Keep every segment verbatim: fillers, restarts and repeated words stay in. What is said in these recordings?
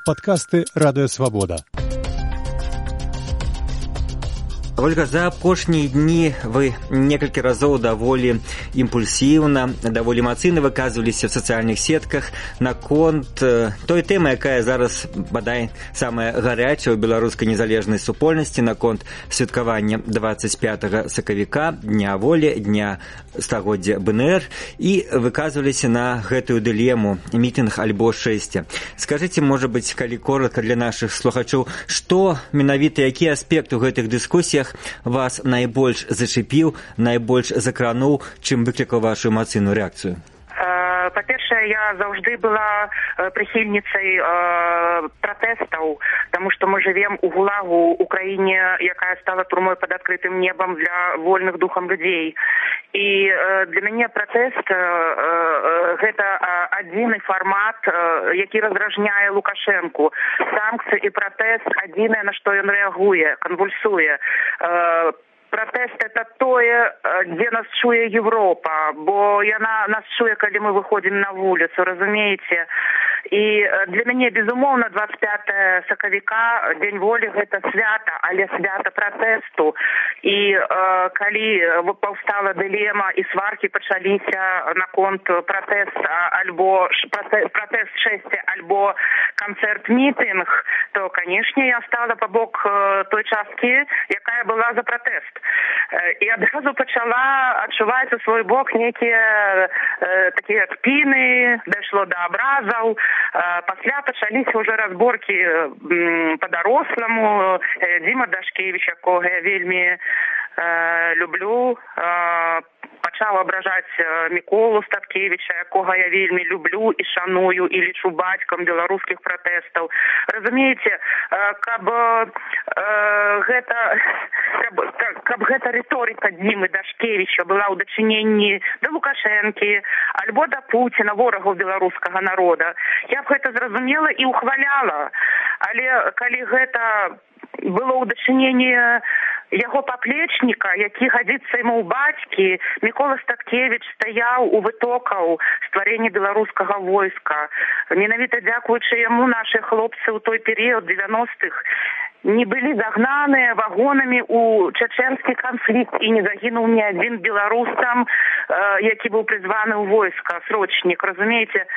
Падкасты Радыё Свабода. Ольга, за апошнія дні вы некалькі разоў даволі імпульсіўна, даволі эмацыйна выказваліся в сацыяльных сетках наконт той тэмы, якая зараз, бадай, самая гарячая ў беларускай незалежнай супольнасці, наконт святкавання двадцать пятага сакавіка, Дня волі, Дня стагоддзя БНР, і выказваліся на гэтую дылему мітынг альбо шэсце. Скажыце, можа быць, калі коротка для нашых слухачоў, што менавіта, які аспект у гэтых дыскусіях вас найбольш зачепіў, найбольш закрануў, чым выклікаў вашу эмацыйную рэакцыю? Па-першае, я заўжды была прыхільніцай пратэстаў, таму што мы жывем у гулагу ў краіне, якая стала турмой пад адкрытым небам для вольных духам людзей. І для мяне пратэст гэта адзіны фармат, які раздражняе Лукашэнку. Санкцыі і пратэст адзінае, на што ён рэагуе, канвульсуе. Пратэст – это тое, дзе нас чуе Европа, бо яна нас чуе, калі мы выходзім на вуліцу, разумееце? І для мяне, безумоўна, двадцать пятага сакавіка, Дзень волі – гэта свята, але свята пратэсту. І э, калі паўстала дылема і сваркі пачаліся наконт пратэст альбо пратэст, пратэст шэсце альбо канцэрт-мітынг, то, канешне, я стала па бок той часткі, якая была за пратэст. І адразу пачала адчуваць у свой бок нейкія э, такія спіны, дайшло да абразаў. Э, пасля пачаліся ўжо разборкі э, па-даросламу. Э, Дзіма Дашкевіч, якога я вельмі э, люблю, э, пачаў абражаць Міколу Статкевіча, якога я вельмі люблю і шаную, і лічу бацькам беларускіх пратэстаў. Разумееце, каб гэта каб, каб гэта рыторыка Дзімы Дашкевіча была ў дачыненні да Лукашэнкі альбо да Пуціна, ворагаў беларускага народа, я б гэта зразумела і ухваляла. Але калі гэта было ў дачыненні яго паплечніка, які гадзіцца яму ў бацькі, Мікола Статкевіч стаяў у вытокаў стварэння беларускага войска. Менавіта дзякуючы яму нашы хлопцы ў той перыяд дзевяностых не былі загнаныя вагонамі ў чачэнскі канфлікт і не загінуў ні адзін беларус там, э, які быў прызваны ў войска, срочнік, разумееце?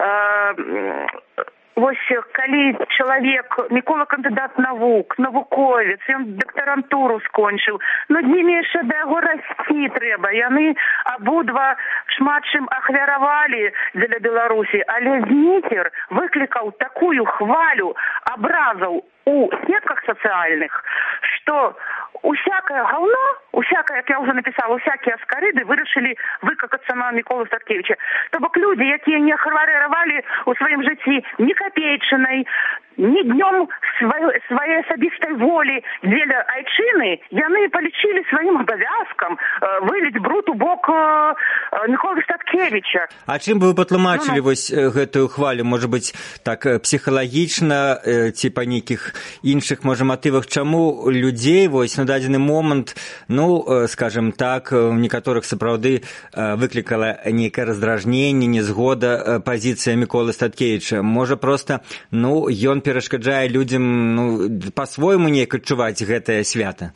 Э, Вось калі чалавек, Мікола кандыдат навук, навуковец, ён дактарантуру скончыў, ну днімі яшчэ да яго расці трэба. Яны абодва шмат чым ахвяравалі дзеля Беларусі, але Зніцер выклікаў такую хвалю абразаў у сетках сацыяльных, што усякае гаўно, усякае, як я ўжо напісала, усякія скарыды вырашылі выкакацца на Міколу Статкевіча. То бок людзі, якія не хварэравалі ў сваім жыцці ні капейчынай, ні днём сваёй, сваёй асабістай волі дзеля айчыны, яны палічылі сваім абавязкам выліць бруд у бок Міколы Статкевіча. А чым бы вы патлумачылі ну, вось гэтую хвалю? Можа быць, так псіхалагічна ці па нейкіх іншых, можа, матывах, чаму людзей вось на дадзены момант, ну, скажем так, у некаторых сапраўды выклікала нейкае раздражненне, незгода пазіцыя Міколы Статкевіча? Можа, проста, ну, ён перашкаджае людзям, ну, па-свойму неяк адчуваць гэтае свята?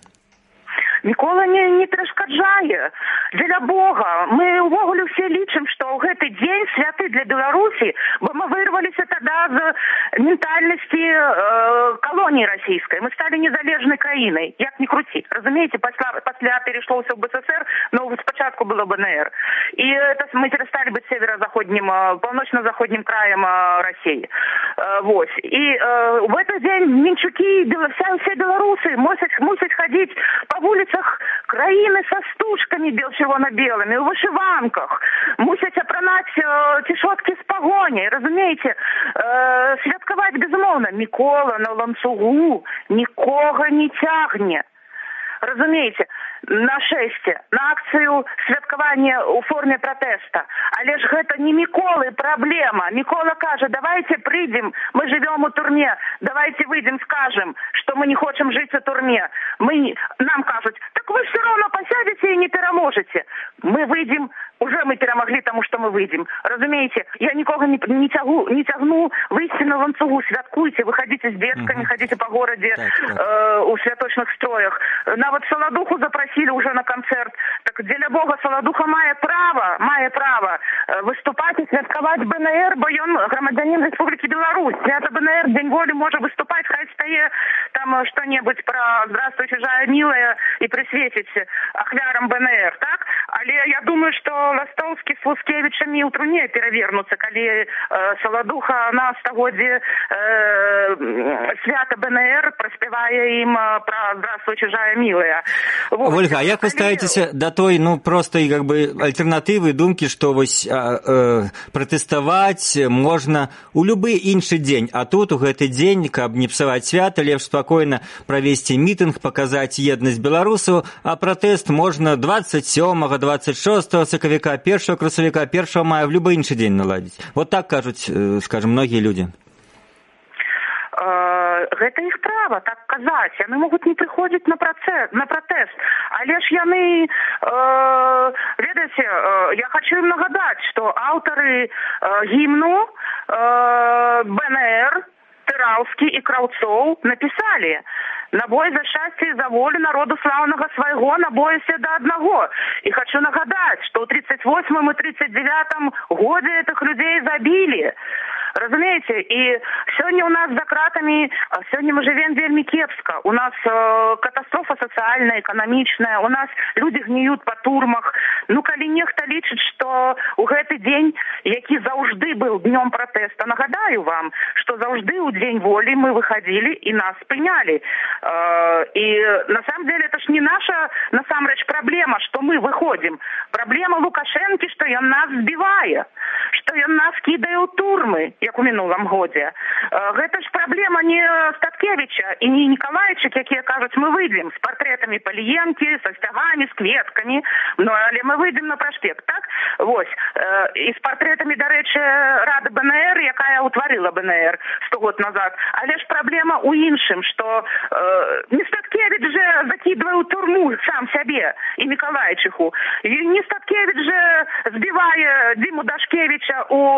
Мікола не, не перашкаджае. Дзеля Бога, мы увогуле ўсе лічым, што ў гэты дзень святы для Беларусі, бо мы вырваліся тада з ментальнасці э, калоніі расійскай. Мы сталі незалежнай краінай, як ни круці. Разумееце, пасля, пасля перешло ўсё в БССР, но спачатку было БНР. І это, мы перестали быць северо-заходнім, паўночна-заходнім краем России. Э, вот. І э, в этот день Мінчукі, вся, все белорусы мусять, мусять ходить по вулицам краіны са стужкамі бел-чырвона-белымі, у вышыванках, мусяць апранаць э, цішоткі з пагоняй, разумееце, э, святкаваць безумоўна. Мікола на ланцугу нікога не цягне. Разумееце, на шэсце, на акцыю святкавання ў форме пратэста. Але ж гэта не Міколы праблема. Мікола кажа, давайте прыйдзем, мы живем у турме, давайте выйдем, скажем, что мы не хочем жить у турме. Мы, нам кажуць, так вы все равно посядете и не пераможете. Мы выйдем у уже мы перемогли тому, что мы выйдем. Разумеете, я никого не, не, тягу, не тягну, выйти на ланцугу, святкуйте, выходите с детками, угу. ходите по городе так, так. Э, у святочных строях. Нават Саладуху запросили уже на концерт. Так, для Бога, Саладуха мае право, мае право выступать и святковать БНР, бо он громадянин Республики Беларусь. Свято БНР, День воли, может выступать, хоть стае там что-нибудь про «Здравствуй, чужая милая» и присветить ахвярам БНР, так? Але я думаю, что Ластовский с Лускевичами у труне перевернутся, коли э, Саладуха на стагодзе э, свято БНР, проспевая им э, про «Здравствуй, чужая милая». Вот. Ольга, а як вы ставитесь до той, ну, просто как бы альтернативы, думки, что вось, э, протестовать можно у любы інший день, а тут у гэты день, каб не псаваць свята, лепш спокойно провести митинг, показать едность белорусов, а протест можно двадцать сёмага, двадцать шостага сакавіка, першага красавіка, першага мая в любы іншы день наладить. Вот так кажуць, скажем, многие люди. Гэта іх права так казаць. Яны могуць не прыходзіць на працэс, на пратэст. Але ж яны, э, ведаеце, э, я хочу им нагадаць, што аўтары э, гімну э, БНР, Тыраўскі і Краўцоў напісалі: «На бой за счастье и за волю народу славного своего, на бой все до одного». И хочу нагадать, что в тридцать восьмом и тридцать девятом годе этих людей забили. Разумеете, и сегодня у нас за кратами, сегодня мы живем вельми кепска. У нас э, катастрофа социальная, экономичная, у нас люди гниют по турмах. Ну, коли нехто лічыць, что у гэты день, які заўжды был днем протеста, нагадаю вам, что заўжды у День воли мы выходили и нас спыняли. Э, и на самом деле это ж не наша, насамрэч, проблема, что мы выходим. Проблема Лукашэнкі, что ён нас сбивае, что ён нас кідае ў турмы, як у мінулым годзе. Гэта ж праблема не Статкевича і не Николаевича, якія кажуць, мы выйдем с портретами Паліенкі, со сцягамі, с кветками, но але мы выйдем на праспект, так? Вось. І з портретами, дарэчы, Рады БНР, якая утварыла БНР сто год назад. Але ж праблема у іншым, что э, не Статкевич же закидывае ў турму сам сябе і Николаевичу. І не Статкевич же збивае Диму Дашкевича у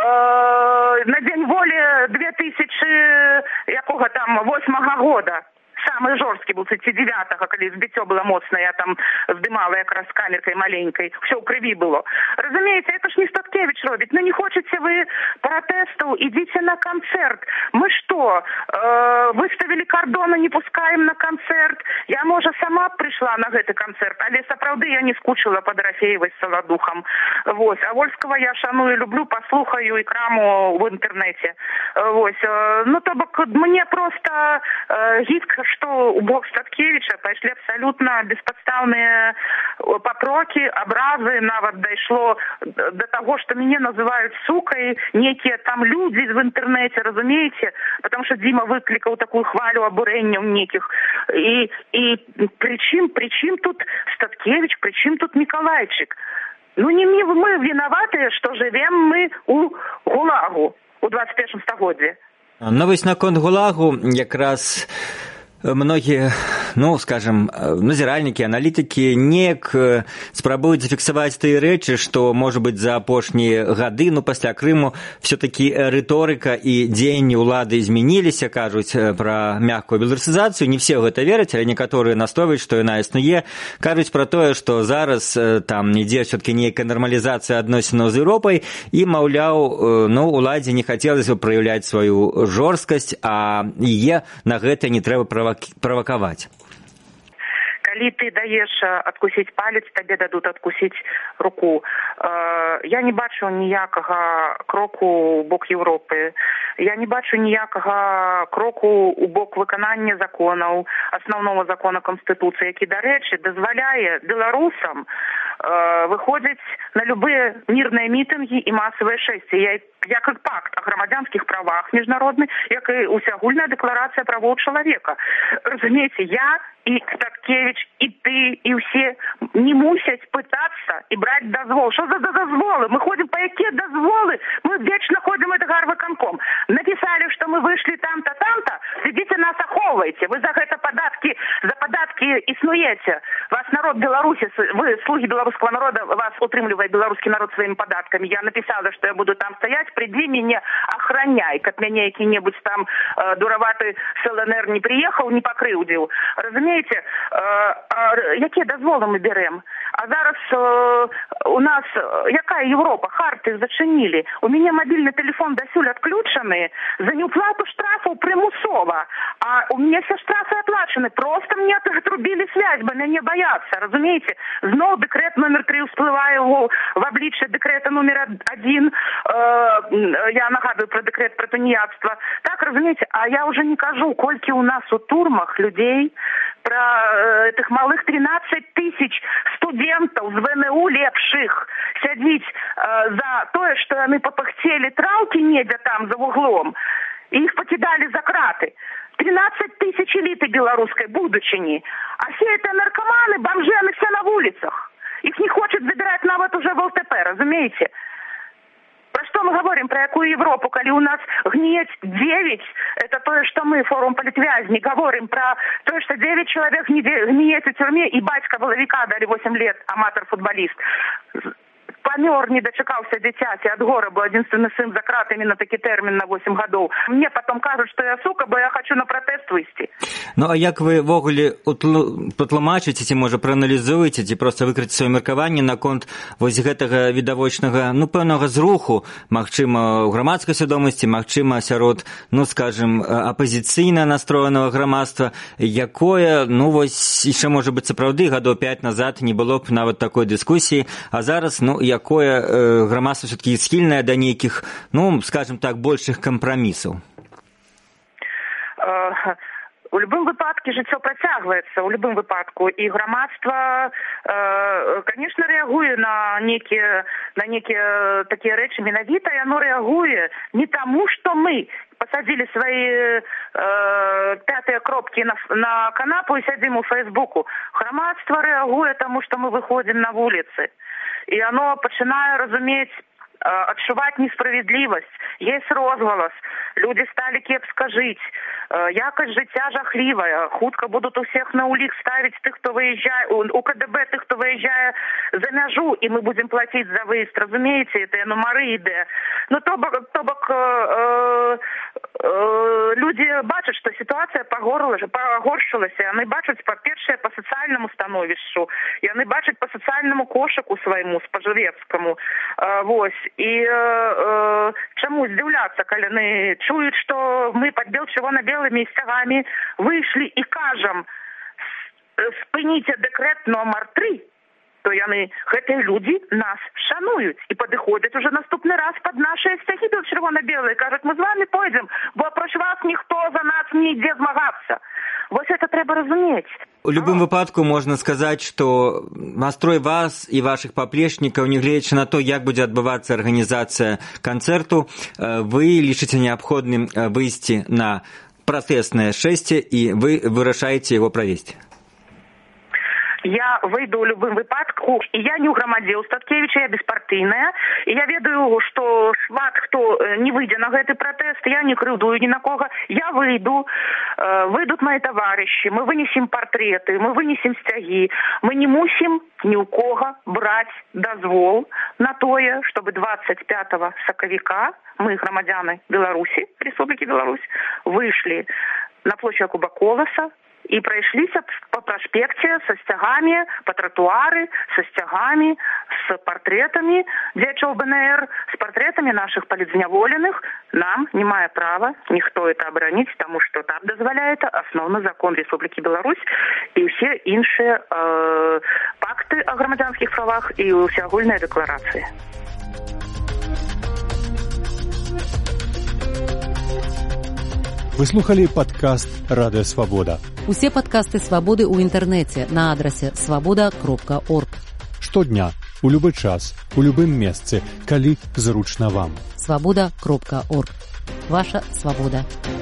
э, на День воли две тысячи якога там восьмага года. Самый жорсткі был тридцать девятого, калі збіццё было моцна, я там здымала якраз камеркой маленькой, все ў крыві было. Разумеете, это ж не Статкевич робіць. Ну не хочете вы протесту, идите на концерт. Мы что, э, выставили кордоны, не пускаем на концерт? Я, может, сама пришла на гэты концерт, але сапраўды я не скучила по Дорофеевой с Солодухом. Вот. А Вольского я шаную, люблю, послухаю и краму в интернете. Вот. Ну, то бок, мне просто э, гидко, что у бок Статкевича пошли абсолютно бесподставные попроки, образы, нават дайшло до того, что меня называют сукой, некие там люди в интернете, разумеете, потому что Дима выкликал такую хвалю обурения у неких. И, и причем, причем тут Статкевич, причем тут Николайчик? Ну не мы виноваты, что живем мы у ГУЛАГу у двадцать первом стагодзе. Ну, вось наконт ГУЛАГу якраз многие, ну, скажем, назіральнікі, аналітыкі неяк спрабуюць зафіксаваць тыя рэчы, што, можа быць, за апошнія гады, ну, пасля Крыму, все-таки рыторыка і дзеянні ўлады змяніліся, кажуць пра мягкую беларусізацыю. Не все ў гэта вераць, але некаторыя настойваюць, што яна існуе. Кажуць пра тое, што зараз там ідзе все-таки нейкая нармалізацыя адносінаў з Еўропай, і, маўляў, ну, уладзе не хацелася праяўляць сваю жорсткасць, а яе на гэта не трэба правакаваць. правакаваць. Калі ты даеш адкусіць палец, табе дадуць адкусіць руку. Я не бачу ніякага кроку ў бок Еўропы. Я не бачу ніякага кроку ў бок выканання законаў, асноўнога закона Канстытуцыі, які, дарэчы, дазваляе беларусам выходзіць на любыя мірныя мітынгі і масавыя шэсці. Я як і пакт о грамадзянскіх правах міжнародны, як і усеагульная дэкларацыя правоў чалавека. Разумееце, я і Статкевич, і ты, і ўсе не мусяць пытацца і браць дазвол. Што за дазволы? Мы ходзім па якія дазволы? Мы вечна ходзім это гарвыканком. Напісалі, што мы выйшлі там-то, там-то, ідзіце нас ахоўвайце. Вы за гэта падаткі, за падаткі ці існуеце. Вас народ Беларусі, вы, слуги беларускага народа, вас утрымлівае беларускі народ сваімі падаткамі. Я написала, што я буду там стаять, придзі мяне, охраняй, каб мяне які-небудзь там э, дураваты с эл эн эр не приехаў, не пакрыўдзіў. Разумееце, э, э, якія дазволы мы берем? А зараз э, у нас, якая Европа? Харты зачынілі. У мяне мобільны телефон дасюль отключаны за неуплату штрафаў прымусова. А у меня все штрафы оплачены. Просто мне отрубили связь, бо мяне боятся. Разумеете? Зноў дэкрэт номер три всплывае в, в обличье дэкрэта номер один. Э, я нагадываю про дэкрэт про тунеядство. Так, разумеете? А я уже не кажу, колькі у нас у турмах людей, про э, этих малых тринадцать тысяч студентов з вэ эн у лепших сядзіць э, за тое, што яны попахцелі траўкі недзе там за вуглом, и их покидали за краты. тринадцать тысяч элиты белорусской будущини. А все это наркоманы, бомжи, они все на улицах. Их не хочет забирать нават уже в эл тэ пэ, разумеете? Про что мы говорим, про какую Европу, коли у нас гниет девять, это то, что мы, форум политвязни, говорим про то, что девять человек гниет в тюрьме, и батька Воловика дали восемь лет, аматор-футболист. Памёр, не дачакаўся дзіцяці ад горабу, адзінственны сын за кратамі на такі тэрмін на восемь гадоў. Мне потом кажуць, што я сука, бо я хочу на пратэст выйсці. Ну, а як вы ввогуле патлумачыце, ці, можа, прааналізуеце, ці проста выкрыце сваё меркаванне наконт вось гэтага відавочнага, ну, пэўнага зруху, магчыма, у грамадскай свядомасці, магчыма, сярод, ну, скажем, апазіцыйна настроенага грамадства, якое, ну, вось, яшчэ, можа быць, сапраўды, гадоў пяць назад не было б нават такой дыскусіі, а зараз, ну, якое э, грамадства все-таки схільнае да нейкіх, ну, скажем так, большых кампрамісаў? Uh... У любым выпадке жыццё працягваецца, у любым выпадку, і грамадства, э, конечно, рэагуе на некія, на некія такія рэчы менавіта, і оно рэагуе не таму, што мы посадили свои э, пятые кропки на, на канапу и сядзім у Фейсбуку. Грамадства рэагуе таму, што мы выходзім на вуліцы. І оно пачынае разумець, адчуваць несправедливость, есть розгалас, люди стали кепска жить, якость жыцця жахлівая, хутка будут у всех на улик ставить тех, кто выезжает, у ка дэ бэ тех, кто выезжает за мяжу, и мы будем платить за выезд, разумеете, это нумары іде. Ну, то бок, то бок э, э, люди бачат, что ситуация пагоршилась, и они бачат, па-першае, по социальному становішчу, и они бачат по социальному кошику своему, спажывецкому, э, вось. І э, э, чаму здзіўляцца, калі яны чуюць, што мы пад бел-чырвона-белымі сцягамі выйшлі і кажам, спыніце дэкрэт номер три, то яны, гэтыя людзі, нас шануюць і падыходзяць уже наступны раз пад нашыя сцягі бел-чырвона-белыя, кажуць, мы з вами пойдзем, бо апроч вас ніхто за нас не ідзе змагацца. Вось это трэба разумець. У любым выпадку можна сказаць, што настрой вас і вашых паплечнікаў, нягледзячы на то, як будзе адбывацца арганізацыя канцэрту, вы лічыце неабходным выйсці на пратэснае шэсце і вы вырашаеце яго правесці. Я выйду в любым выпадку, и я не у грамадзе ў Статкевіча, я беспартыйная, і я ведаю, што шмат хто не выйдзе на гэты пратэст, я не крыўдую ні на кого, я выйду, э, выйдут мои товарищи, мы вынесем портреты, мы вынесем сцягі, мы не мусім ні ў кого браць дазвол на тое, чтобы двадцать пятого сакавіка мы, грамадзяны Беларусі, Республики Беларусь, вышли на площадь Куба Коласа, и прошлись по проспекте со стягами, по тротуары, со стягами, с портретами дзечаў бэ эн эр, с портретами наших политзняволеных. Нам не мае права никто это оборонить, потому что там дозволяет основной закон Республики Беларусь и все іншыя э, пакты о громадянских правах и всеагульные декларации. Вы слухали падкаст «Радыё Свабода». Усе падкасты «Свабоды» ў інтэрнэце на адрасе свабода кропка орг. Штодня, у любы час, у любым месцы, калі зручна вам. свабода кропка орг. Ваша свабода.